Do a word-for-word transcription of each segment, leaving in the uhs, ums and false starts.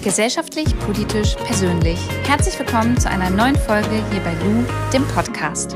Gesellschaftlich, politisch, persönlich. Herzlich willkommen zu einer neuen Folge hier bei Lu, dem Podcast.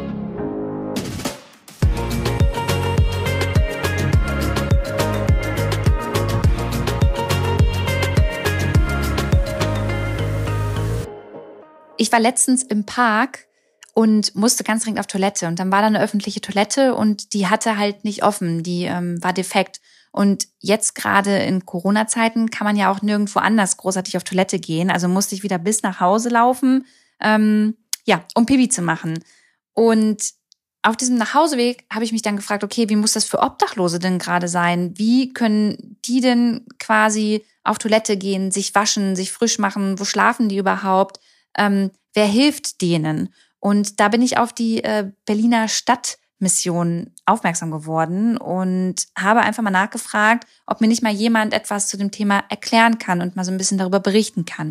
Ich war letztens im Park und musste ganz dringend auf Toilette. Und dann war da eine öffentliche Toilette und die hatte halt nicht offen, die ähm, war defekt. Und jetzt gerade in Corona-Zeiten kann man ja auch nirgendwo anders großartig auf Toilette gehen. Also musste ich wieder bis nach Hause laufen, ähm, ja, um Pipi zu machen. Und auf diesem Nachhauseweg habe ich mich dann gefragt, okay, wie muss das für Obdachlose denn gerade sein? Wie können die denn quasi auf Toilette gehen, sich waschen, sich frisch machen? Wo schlafen die überhaupt? Ähm, wer hilft denen? Und da bin ich auf die äh, Berliner Stadtmission aufmerksam geworden und habe einfach mal nachgefragt, ob mir nicht mal jemand etwas zu dem Thema erklären kann und mal so ein bisschen darüber berichten kann.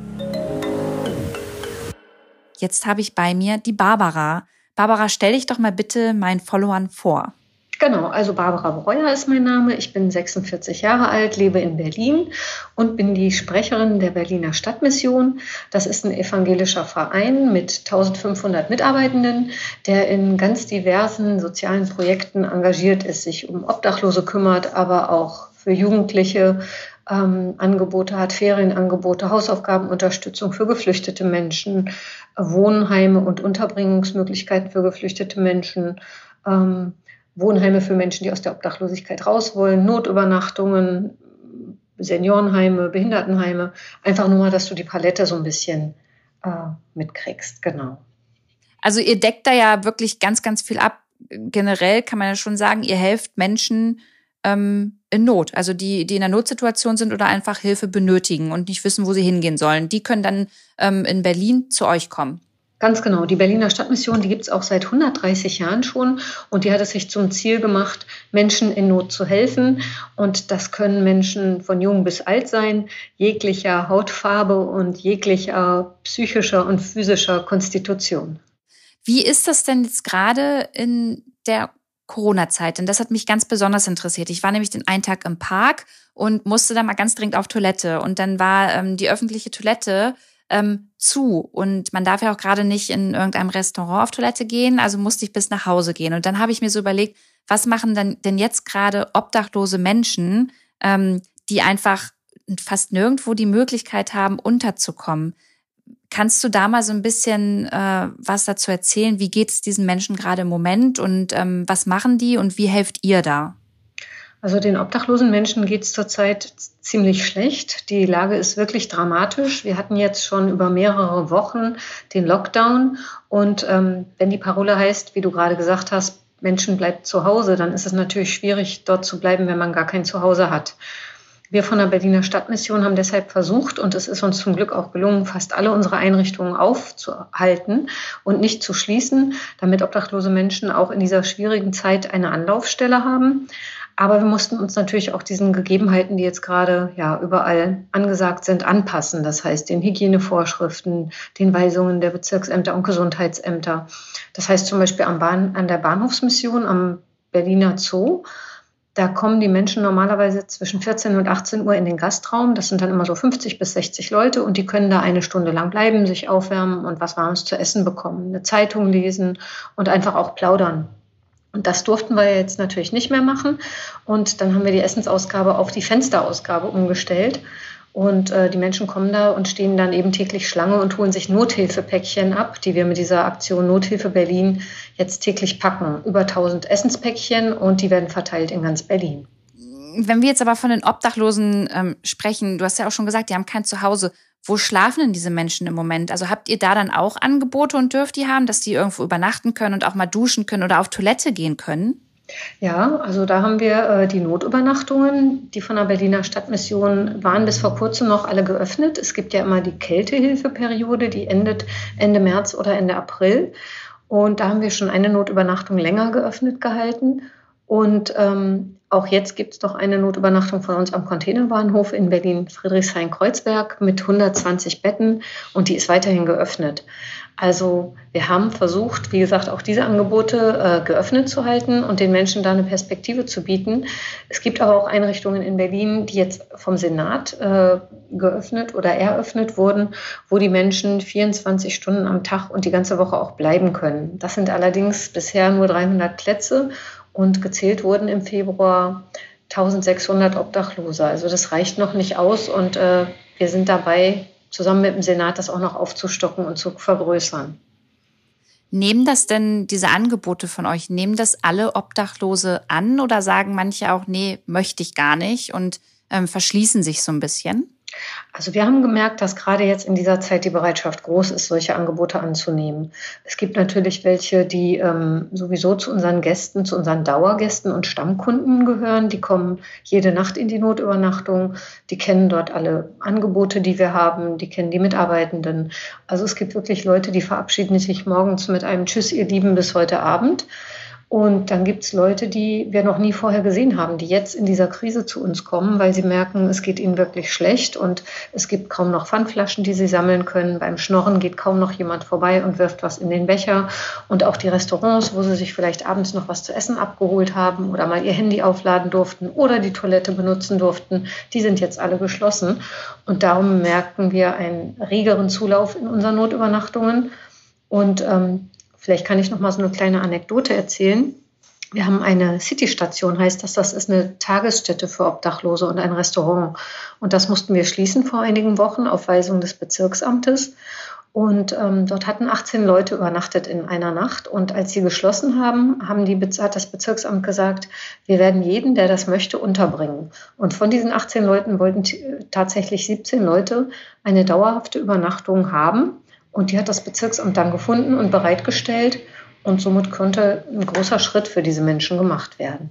Jetzt habe ich bei mir die Barbara. Barbara, stell dich doch mal bitte meinen Followern vor. Genau, also Barbara Breuer ist mein Name. Ich bin sechsundvierzig Jahre alt, lebe in Berlin und bin die Sprecherin der Berliner Stadtmission. Das ist ein evangelischer Verein mit eintausendfünfhundert Mitarbeitenden, der in ganz diversen sozialen Projekten engagiert ist, sich um Obdachlose kümmert, aber auch für Jugendliche ähm, Angebote hat, Ferienangebote, Hausaufgabenunterstützung für geflüchtete Menschen, Wohnheime und Unterbringungsmöglichkeiten für geflüchtete Menschen, ähm, Wohnheime für Menschen, die aus der Obdachlosigkeit raus wollen, Notübernachtungen, Seniorenheime, Behindertenheime. Einfach nur mal, dass du die Palette so ein bisschen äh, mitkriegst, genau. Also ihr deckt da ja wirklich ganz, ganz viel ab. Generell kann man ja schon sagen, ihr helft Menschen ähm, in Not. Also die, die in einer Notsituation sind oder einfach Hilfe benötigen und nicht wissen, wo sie hingehen sollen. Die können dann ähm, in Berlin zu euch kommen. Ganz genau. Die Berliner Stadtmission, die gibt es auch seit hundertdreißig Jahren schon und die hat es sich zum Ziel gemacht, Menschen in Not zu helfen. Und das können Menschen von jung bis alt sein, jeglicher Hautfarbe und jeglicher psychischer und physischer Konstitution. Wie ist das denn jetzt gerade in der Corona-Zeit? Denn das hat mich ganz besonders interessiert. Ich war nämlich den einen Tag im Park und musste da mal ganz dringend auf Toilette. Und dann war ähm, die öffentliche Toilette Ähm, zu und man darf ja auch gerade nicht in irgendeinem Restaurant auf Toilette gehen, also musste ich bis nach Hause gehen. Und dann habe ich mir so überlegt, was machen denn, denn jetzt gerade obdachlose Menschen, ähm, die einfach fast nirgendwo die Möglichkeit haben, unterzukommen. Kannst du da mal so ein bisschen äh, was dazu erzählen? Wie geht es diesen Menschen gerade im Moment und ähm, was machen die und wie helft ihr da? Also den obdachlosen Menschen geht es zurzeit ziemlich schlecht. Die Lage ist wirklich dramatisch. Wir hatten jetzt schon über mehrere Wochen den Lockdown. Und ähm, wenn die Parole heißt, wie du gerade gesagt hast, Menschen bleibt zu Hause, dann ist es natürlich schwierig, dort zu bleiben, wenn man gar kein Zuhause hat. Wir von der Berliner Stadtmission haben deshalb versucht, und es ist uns zum Glück auch gelungen, fast alle unsere Einrichtungen aufzuhalten und nicht zu schließen, damit obdachlose Menschen auch in dieser schwierigen Zeit eine Anlaufstelle haben. Aber wir mussten uns natürlich auch diesen Gegebenheiten, die jetzt gerade ja überall angesagt sind, anpassen. Das heißt, den Hygienevorschriften, den Weisungen der Bezirksämter und Gesundheitsämter. Das heißt zum Beispiel am Bahn, an der Bahnhofsmission am Berliner Zoo. Da kommen die Menschen normalerweise zwischen vierzehn und achtzehn Uhr in den Gastraum. Das sind dann immer so fünfzig bis sechzig Leute und die können da eine Stunde lang bleiben, sich aufwärmen und was Warmes zu essen bekommen, eine Zeitung lesen und einfach auch plaudern. Und das durften wir jetzt natürlich nicht mehr machen. Und dann haben wir die Essensausgabe auf die Fensterausgabe umgestellt. Und äh, die Menschen kommen da und stehen dann eben täglich Schlange und holen sich Nothilfepäckchen ab, die wir mit dieser Aktion Nothilfe Berlin jetzt täglich packen. Über tausend Essenspäckchen und die werden verteilt in ganz Berlin. Wenn wir jetzt aber von den Obdachlosen ähm, sprechen, du hast ja auch schon gesagt, die haben kein Zuhause. Wo schlafen denn diese Menschen im Moment? Also habt ihr da dann auch Angebote und dürft die haben, dass die irgendwo übernachten können und auch mal duschen können oder auf Toilette gehen können? Ja, also da haben wir äh, die Notübernachtungen, die von der Berliner Stadtmission waren bis vor kurzem noch alle geöffnet. Es gibt ja immer die Kältehilfeperiode, die endet Ende März oder Ende April. Und da haben wir schon eine Notübernachtung länger geöffnet gehalten. Und ähm, auch jetzt gibt es doch eine Notübernachtung von uns am Containerbahnhof in Berlin-Friedrichshain-Kreuzberg mit hundertzwanzig Betten und die ist weiterhin geöffnet. Also wir haben versucht, wie gesagt, auch diese Angebote äh, geöffnet zu halten und den Menschen da eine Perspektive zu bieten. Es gibt aber auch Einrichtungen in Berlin, die jetzt vom Senat äh, geöffnet oder eröffnet wurden, wo die Menschen vierundzwanzig Stunden am Tag und die ganze Woche auch bleiben können. Das sind allerdings bisher nur dreihundert Plätze und gezählt wurden im Februar eintausendsechshundert Obdachlose. Also das reicht noch nicht aus und äh, wir sind dabei, zusammen mit dem Senat das auch noch aufzustocken und zu vergrößern. Nehmen das denn diese Angebote von euch, nehmen das alle Obdachlose an oder sagen manche auch, nee, möchte ich gar nicht und ähm, verschließen sich so ein bisschen? Also wir haben gemerkt, dass gerade jetzt in dieser Zeit die Bereitschaft groß ist, solche Angebote anzunehmen. Es gibt natürlich welche, die ähm, sowieso zu unseren Gästen, zu unseren Dauergästen und Stammkunden gehören. Die kommen jede Nacht in die Notübernachtung. Die kennen dort alle Angebote, die wir haben. Die kennen die Mitarbeitenden. Also es gibt wirklich Leute, die verabschieden sich morgens mit einem Tschüss, ihr Lieben, bis heute Abend. Und dann gibt es Leute, die wir noch nie vorher gesehen haben, die jetzt in dieser Krise zu uns kommen, weil sie merken, es geht ihnen wirklich schlecht und es gibt kaum noch Pfandflaschen, die sie sammeln können. Beim Schnorren geht kaum noch jemand vorbei und wirft was in den Becher. Und auch die Restaurants, wo sie sich vielleicht abends noch was zu essen abgeholt haben oder mal ihr Handy aufladen durften oder die Toilette benutzen durften, die sind jetzt alle geschlossen. Und darum merken wir einen regeren Zulauf in unseren Notübernachtungen. Und ähm, Vielleicht kann ich noch mal so eine kleine Anekdote erzählen. Wir haben eine City-Station, heißt das, das ist eine Tagesstätte für Obdachlose und ein Restaurant. Und das mussten wir schließen vor einigen Wochen auf Weisung des Bezirksamtes. Und ähm, dort hatten achtzehn Leute übernachtet in einer Nacht. Und als sie geschlossen haben, haben die, hat das Bezirksamt gesagt, wir werden jeden, der das möchte, unterbringen. Und von diesen achtzehn Leuten wollten t- tatsächlich siebzehn Leute eine dauerhafte Übernachtung haben. Und die hat das Bezirksamt dann gefunden und bereitgestellt. Und somit konnte ein großer Schritt für diese Menschen gemacht werden.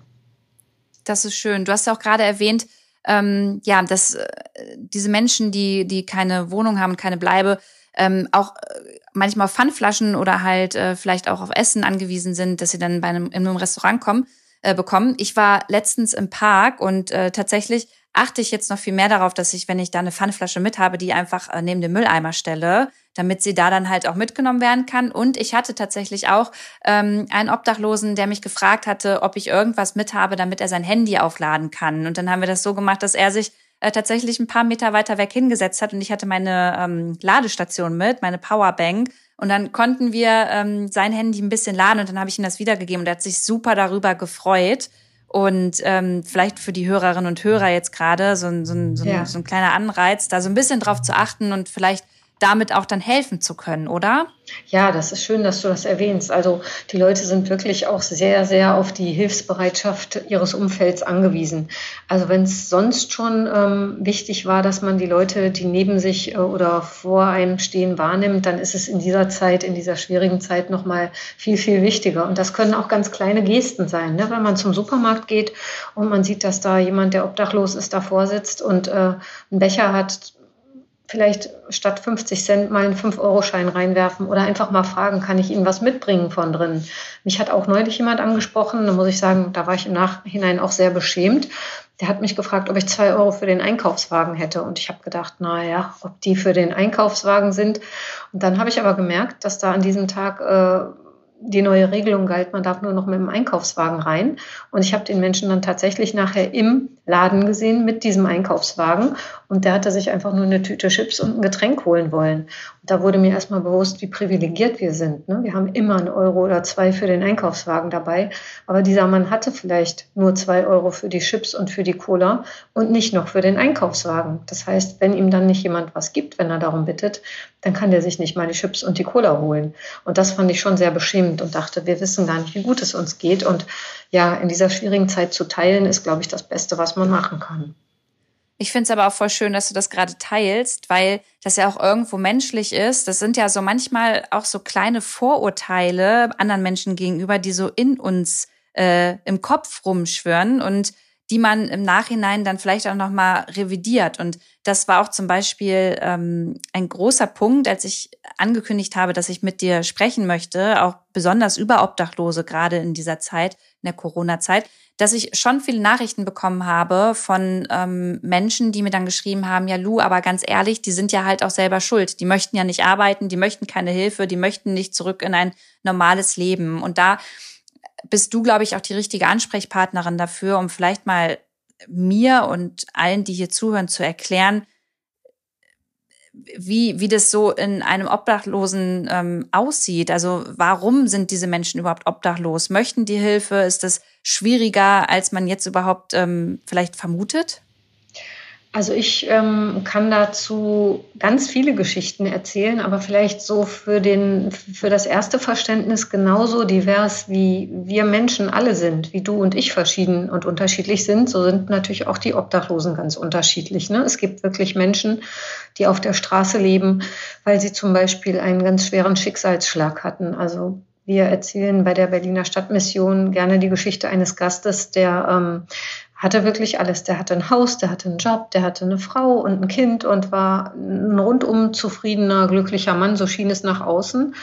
Das ist schön. Du hast ja auch gerade erwähnt, ähm, ja, dass äh, diese Menschen, die die keine Wohnung haben, keine Bleibe, ähm, auch äh, manchmal auf Pfandflaschen oder halt äh, vielleicht auch auf Essen angewiesen sind, dass sie dann bei einem in einem Restaurant kommen, äh, bekommen. Ich war letztens im Park und äh, tatsächlich achte ich jetzt noch viel mehr darauf, dass ich, wenn ich da eine Pfandflasche mit habe, die einfach äh, neben den Mülleimer stelle, damit sie da dann halt auch mitgenommen werden kann. Und ich hatte tatsächlich auch ähm, einen Obdachlosen, der mich gefragt hatte, ob ich irgendwas mit habe, damit er sein Handy aufladen kann. Und dann haben wir das so gemacht, dass er sich äh, tatsächlich ein paar Meter weiter weg hingesetzt hat und ich hatte meine ähm, Ladestation mit, meine Powerbank. Und dann konnten wir ähm, sein Handy ein bisschen laden und dann habe ich ihm das wiedergegeben und er hat sich super darüber gefreut. Und ähm, vielleicht für die Hörerinnen und Hörer jetzt gerade so ein, so, ein, so, ein, Ja. so ein kleiner Anreiz, da so ein bisschen drauf zu achten und vielleicht damit auch dann helfen zu können, oder? Ja, das ist schön, dass du das erwähnst. Also die Leute sind wirklich auch sehr, sehr auf die Hilfsbereitschaft ihres Umfelds angewiesen. Also wenn es sonst schon ähm, wichtig war, dass man die Leute, die neben sich äh, oder vor einem stehen, wahrnimmt, dann ist es in dieser Zeit, in dieser schwierigen Zeit nochmal viel, viel wichtiger. Und das können auch ganz kleine Gesten sein, ne? Wenn man zum Supermarkt geht und man sieht, dass da jemand, der obdachlos ist, davor sitzt und äh, einen Becher hat, vielleicht statt fünfzig Cent mal einen fünf Euro Schein reinwerfen oder einfach mal fragen, kann ich Ihnen was mitbringen von drin? Mich hat auch neulich jemand angesprochen, da muss ich sagen, da war ich im Nachhinein auch sehr beschämt. Der hat mich gefragt, ob ich zwei Euro für den Einkaufswagen hätte. Und ich habe gedacht, naja, ob die für den Einkaufswagen sind. Und dann habe ich aber gemerkt, dass da an diesem Tag äh, die neue Regelung galt, man darf nur noch mit dem Einkaufswagen rein. Und ich habe den Menschen dann tatsächlich nachher im Laden gesehen mit diesem Einkaufswagen. Und der hatte sich einfach nur eine Tüte Chips und ein Getränk holen wollen. Und da wurde mir erstmal bewusst, wie privilegiert wir sind. Ne? Wir haben immer einen Euro oder zwei für den Einkaufswagen dabei. Aber dieser Mann hatte vielleicht nur zwei Euro für die Chips und für die Cola und nicht noch für den Einkaufswagen. Das heißt, wenn ihm dann nicht jemand was gibt, wenn er darum bittet, dann kann der sich nicht mal die Chips und die Cola holen. Und das fand ich schon sehr beschämend und dachte, wir wissen gar nicht, wie gut es uns geht. Und ja, in dieser schwierigen Zeit zu teilen, ist, glaube ich, das Beste, was man machen kann. Ich finde es aber auch voll schön, dass du das gerade teilst, weil das ja auch irgendwo menschlich ist. Das sind ja so manchmal auch so kleine Vorurteile anderen Menschen gegenüber, die so in uns äh, im Kopf rumschwirren und die man im Nachhinein dann vielleicht auch nochmal revidiert. Und das war auch zum Beispiel ähm, ein großer Punkt, als ich angekündigt habe, dass ich mit dir sprechen möchte, auch besonders über Obdachlose, gerade in dieser Zeit, in der Corona-Zeit, dass ich schon viele Nachrichten bekommen habe von ähm, Menschen, die mir dann geschrieben haben, ja Lu, aber ganz ehrlich, die sind ja halt auch selber schuld. Die möchten ja nicht arbeiten, die möchten keine Hilfe, die möchten nicht zurück in ein normales Leben. Und da bist du, glaube ich, auch die richtige Ansprechpartnerin dafür, um vielleicht mal mir und allen, die hier zuhören, zu erklären, wie wie das so in einem Obdachlosen ähm, aussieht. Also warum sind diese Menschen überhaupt obdachlos? Möchten die Hilfe? Ist das schwieriger, als man jetzt überhaupt ähm, vielleicht vermutet? Also ich ähm, kann dazu ganz viele Geschichten erzählen, aber vielleicht so für den, für das erste Verständnis genauso divers, wie wir Menschen alle sind, wie du und ich verschieden und unterschiedlich sind, so sind natürlich auch die Obdachlosen ganz unterschiedlich. Ne? Es gibt wirklich Menschen, die auf der Straße leben, weil sie zum Beispiel einen ganz schweren Schicksalsschlag hatten. Also wir erzählen bei der Berliner Stadtmission gerne die Geschichte eines Gastes, der ähm, hatte wirklich alles. Der hatte ein Haus, der hatte einen Job, der hatte eine Frau und ein Kind und war ein rundum zufriedener, glücklicher Mann, so schien es nach außen.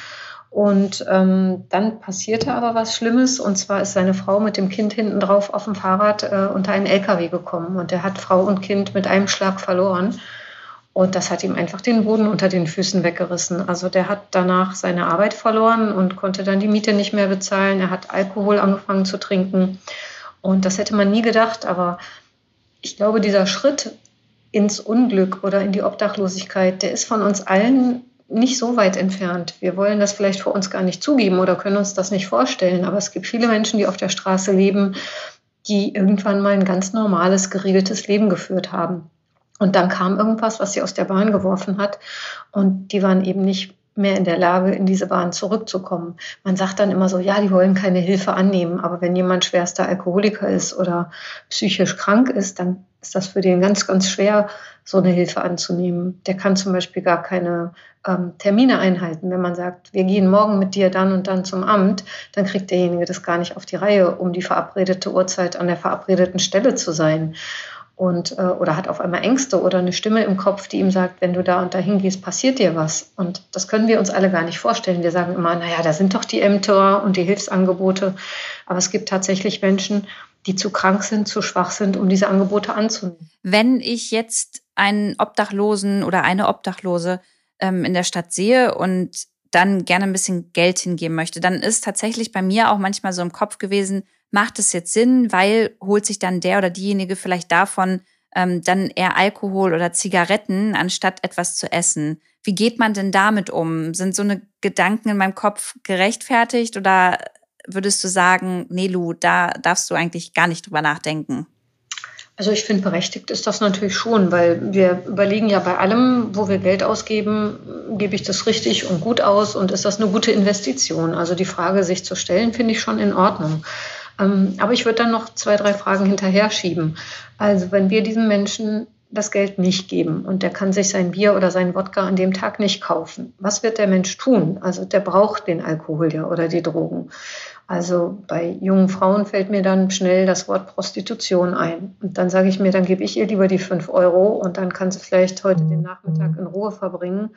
Und ähm, dann passierte aber was Schlimmes, und zwar ist seine Frau mit dem Kind hinten drauf auf dem Fahrrad äh, unter einen L K W gekommen und er hat Frau und Kind mit einem Schlag verloren. Und das hat ihm einfach den Boden unter den Füßen weggerissen. Also der hat danach seine Arbeit verloren und konnte dann die Miete nicht mehr bezahlen. Er hat Alkohol angefangen zu trinken. Und das hätte man nie gedacht, aber ich glaube, dieser Schritt ins Unglück oder in die Obdachlosigkeit, der ist von uns allen nicht so weit entfernt. Wir wollen das vielleicht vor uns gar nicht zugeben oder können uns das nicht vorstellen, aber es gibt viele Menschen, die auf der Straße leben, die irgendwann mal ein ganz normales, geregeltes Leben geführt haben. Und dann kam irgendwas, was sie aus der Bahn geworfen hat, und die waren eben nicht mehr in der Lage, in diese Bahn zurückzukommen. Man sagt dann immer so, ja, die wollen keine Hilfe annehmen, aber wenn jemand schwerster Alkoholiker ist oder psychisch krank ist, dann ist das für den ganz, ganz schwer, so eine Hilfe anzunehmen. Der kann zum Beispiel gar keine ähm, Termine einhalten. Wenn man sagt, wir gehen morgen mit dir dann und dann zum Amt, dann kriegt derjenige das gar nicht auf die Reihe, um die verabredete Uhrzeit an der verabredeten Stelle zu sein. Und, äh, oder hat auf einmal Ängste oder eine Stimme im Kopf, die ihm sagt, wenn du da und da hingehst, passiert dir was. Und das können wir uns alle gar nicht vorstellen. Wir sagen immer, naja, da sind doch die Ämter und die Hilfsangebote. Aber es gibt tatsächlich Menschen, die zu krank sind, zu schwach sind, um diese Angebote anzunehmen. Wenn ich jetzt einen Obdachlosen oder eine Obdachlose ähm, in der Stadt sehe und dann gerne ein bisschen Geld hingeben möchte, dann ist tatsächlich bei mir auch manchmal so im Kopf gewesen, macht es jetzt Sinn, weil holt sich dann der oder diejenige vielleicht davon ähm, dann eher Alkohol oder Zigaretten, anstatt etwas zu essen. Wie geht man denn damit um? Sind so eine Gedanken in meinem Kopf gerechtfertigt oder würdest du sagen, nee, Lu, da darfst du eigentlich gar nicht drüber nachdenken? Also ich finde, berechtigt ist das natürlich schon, weil wir überlegen ja bei allem, wo wir Geld ausgeben, gebe ich das richtig und gut aus und ist das eine gute Investition? Also die Frage, sich zu stellen, finde ich schon in Ordnung. Aber ich würde dann noch zwei, drei Fragen hinterher schieben. Also wenn wir diesem Menschen das Geld nicht geben und der kann sich sein Bier oder sein Wodka an dem Tag nicht kaufen, was wird der Mensch tun? Also der braucht den Alkohol ja oder die Drogen. Also bei jungen Frauen fällt mir dann schnell das Wort Prostitution ein. Und dann sage ich mir, dann gebe ich ihr lieber die fünf Euro und dann kann sie vielleicht heute den Nachmittag in Ruhe verbringen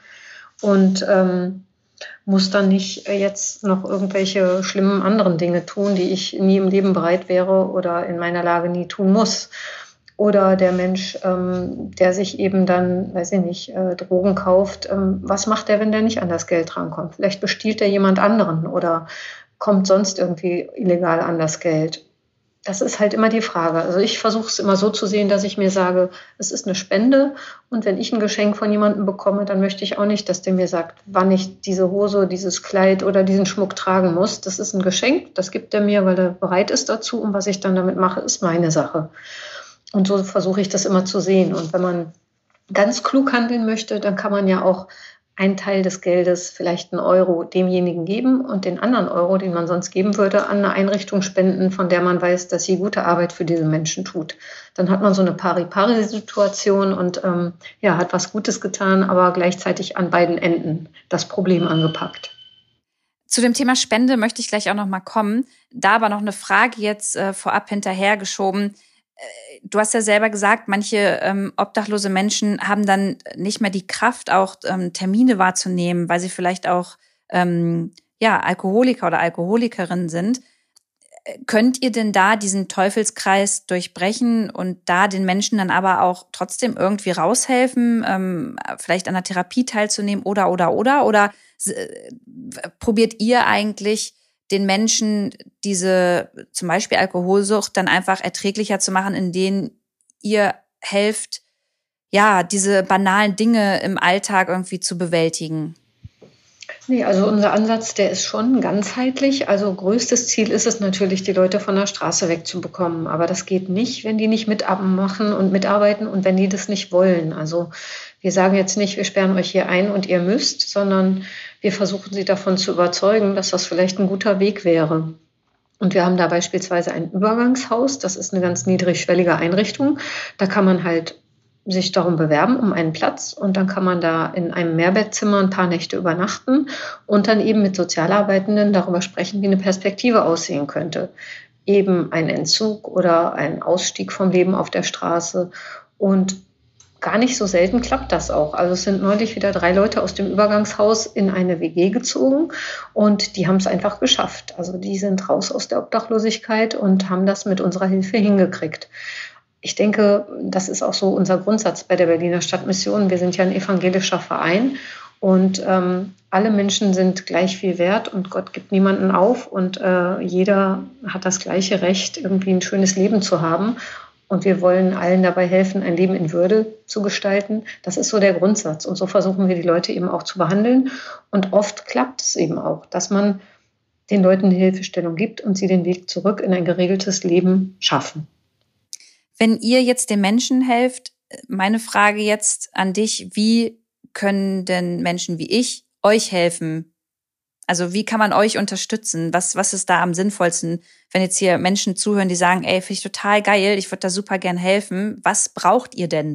und ähm, muss dann nicht jetzt noch irgendwelche schlimmen anderen Dinge tun, die ich nie im Leben bereit wäre oder in meiner Lage nie tun muss. Oder der Mensch, ähm, der sich eben dann, weiß ich nicht, äh, Drogen kauft, ähm, was macht der, wenn der nicht an das Geld rankommt? Vielleicht bestiehlt er jemand anderen oder kommt sonst irgendwie illegal an das Geld. Das ist halt immer die Frage. Also ich versuche es immer so zu sehen, dass ich mir sage, es ist eine Spende und wenn ich ein Geschenk von jemandem bekomme, dann möchte ich auch nicht, dass der mir sagt, wann ich diese Hose, dieses Kleid oder diesen Schmuck tragen muss. Das ist ein Geschenk, das gibt er mir, weil er bereit ist dazu und was ich dann damit mache, ist meine Sache. Und so versuche ich das immer zu sehen. Und wenn man ganz klug handeln möchte, dann kann man ja auch einen Teil des Geldes, vielleicht einen Euro, demjenigen geben und den anderen Euro, den man sonst geben würde, an eine Einrichtung spenden, von der man weiß, dass sie gute Arbeit für diese Menschen tut. Dann hat man so eine Pari-Pari-Situation und ähm, ja, hat was Gutes getan, aber gleichzeitig an beiden Enden das Problem angepackt. Zu dem Thema Spende möchte ich gleich auch noch mal kommen. Da aber noch eine Frage jetzt äh, vorab hinterhergeschoben. Du hast ja selber gesagt, manche ähm, obdachlose Menschen haben dann nicht mehr die Kraft, auch ähm, Termine wahrzunehmen, weil sie vielleicht auch ähm, ja Alkoholiker oder Alkoholikerin sind. Könnt ihr denn da diesen Teufelskreis durchbrechen und da den Menschen dann aber auch trotzdem irgendwie raushelfen, ähm, vielleicht an der Therapie teilzunehmen oder, oder, oder? Oder äh, probiert ihr eigentlich den Menschen diese zum Beispiel Alkoholsucht dann einfach erträglicher zu machen, indem ihr helft, ja, diese banalen Dinge im Alltag irgendwie zu bewältigen? Nee, also unser Ansatz, der ist schon ganzheitlich. Also größtes Ziel ist es natürlich, die Leute von der Straße wegzubekommen. Aber das geht nicht, wenn die nicht mitmachen und mitarbeiten und wenn die das nicht wollen. Also wir sagen jetzt nicht, wir sperren euch hier ein und ihr müsst, sondern wir versuchen sie davon zu überzeugen, dass das vielleicht ein guter Weg wäre. Und wir haben da beispielsweise ein Übergangshaus. Das ist eine ganz niedrigschwellige Einrichtung. Da kann man halt sich darum bewerben, um einen Platz. Und dann kann man da in einem Mehrbettzimmer ein paar Nächte übernachten und dann eben mit Sozialarbeitenden darüber sprechen, wie eine Perspektive aussehen könnte. Eben ein Entzug oder ein Ausstieg vom Leben auf der Straße. Und gar nicht so selten klappt das auch. Also es sind neulich wieder drei Leute aus dem Übergangshaus in eine W G gezogen und die haben es einfach geschafft. Also die sind raus aus der Obdachlosigkeit und haben das mit unserer Hilfe hingekriegt. Ich denke, das ist auch so unser Grundsatz bei der Berliner Stadtmission. Wir sind ja ein evangelischer Verein und ähm, alle Menschen sind gleich viel wert und Gott gibt niemanden auf und äh, jeder hat das gleiche Recht, irgendwie ein schönes Leben zu haben. Und wir wollen allen dabei helfen, ein Leben in Würde zu gestalten. Das ist so der Grundsatz. Und so versuchen wir die Leute eben auch zu behandeln. Und oft klappt es eben auch, dass man den Leuten eine Hilfestellung gibt und sie den Weg zurück in ein geregeltes Leben schaffen. Wenn ihr jetzt den Menschen helft, meine Frage jetzt an dich, wie können denn Menschen wie ich euch helfen? Also wie kann man euch unterstützen? Was, was ist da am sinnvollsten, wenn jetzt hier Menschen zuhören, die sagen, ey, finde ich total geil, ich würde da super gern helfen. Was braucht ihr denn?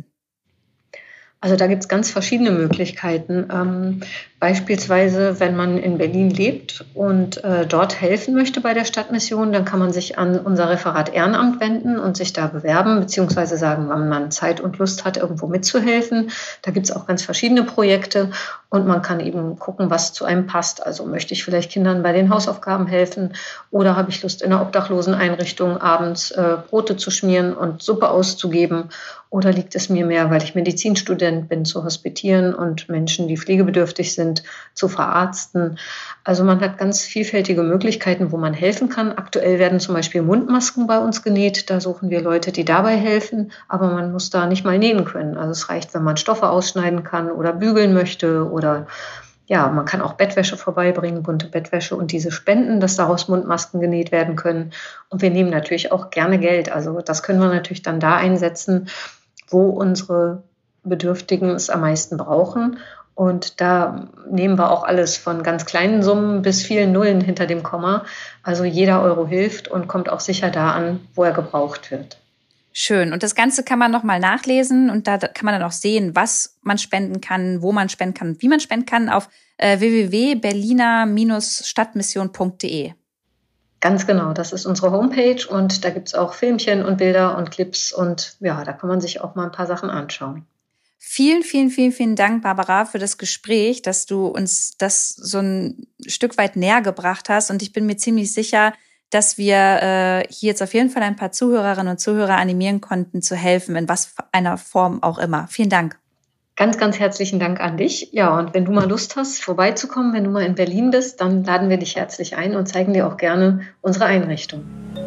Also da gibt es ganz verschiedene Möglichkeiten. Ähm, beispielsweise, wenn man in Berlin lebt und äh, dort helfen möchte bei der Stadtmission, dann kann man sich an unser Referat Ehrenamt wenden und sich da bewerben, beziehungsweise sagen, wann man Zeit und Lust hat, irgendwo mitzuhelfen. Da gibt es auch ganz verschiedene Projekte und man kann eben gucken, was zu einem passt. Also möchte ich vielleicht Kindern bei den Hausaufgaben helfen oder habe ich Lust, in einer Obdachloseneinrichtung abends äh, Brote zu schmieren und Suppe auszugeben. Oder liegt es mir mehr, weil ich Medizinstudent bin, zu hospitieren und Menschen, die pflegebedürftig sind, zu verarzten? Also man hat ganz vielfältige Möglichkeiten, wo man helfen kann. Aktuell werden zum Beispiel Mundmasken bei uns genäht. Da suchen wir Leute, die dabei helfen. Aber man muss da nicht mal nähen können. Also es reicht, wenn man Stoffe ausschneiden kann oder bügeln möchte oder ja, man kann auch Bettwäsche vorbeibringen, bunte Bettwäsche und diese spenden, dass daraus Mundmasken genäht werden können. Und wir nehmen natürlich auch gerne Geld. Also das können wir natürlich dann da einsetzen, wo unsere Bedürftigen es am meisten brauchen. Und da nehmen wir auch alles von ganz kleinen Summen bis vielen Nullen hinter dem Komma. Also jeder Euro hilft und kommt auch sicher da an, wo er gebraucht wird. Schön. Und das Ganze kann man nochmal nachlesen und da kann man dann auch sehen, was man spenden kann, wo man spenden kann und wie man spenden kann auf äh, w w w punkt berliner stadtmission punkt d e. Ganz genau, das ist unsere Homepage und da gibt es auch Filmchen und Bilder und Clips und ja, da kann man sich auch mal ein paar Sachen anschauen. Vielen, vielen, vielen, vielen Dank, Barbara, für das Gespräch, dass du uns das so ein Stück weit näher gebracht hast und ich bin mir ziemlich sicher, dass wir äh, hier jetzt auf jeden Fall ein paar Zuhörerinnen und Zuhörer animieren konnten, zu helfen, in was für einer Form auch immer. Vielen Dank. Ganz, ganz herzlichen Dank an dich. Ja, und wenn du mal Lust hast, vorbeizukommen, wenn du mal in Berlin bist, dann laden wir dich herzlich ein und zeigen dir auch gerne unsere Einrichtung.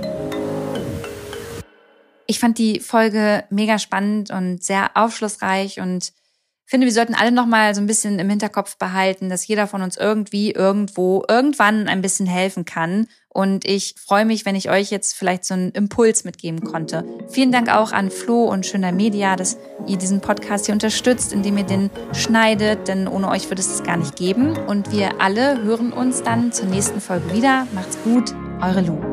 Ich fand die Folge mega spannend und sehr aufschlussreich und finde, wir sollten alle noch mal so ein bisschen im Hinterkopf behalten, dass jeder von uns irgendwie, irgendwo, irgendwann ein bisschen helfen kann. Und ich freue mich, wenn ich euch jetzt vielleicht so einen Impuls mitgeben konnte. Vielen Dank auch an Flo und Schöner Media, dass ihr diesen Podcast hier unterstützt, indem ihr den schneidet, denn ohne euch würde es das gar nicht geben. Und wir alle hören uns dann zur nächsten Folge wieder. Macht's gut, eure Lu.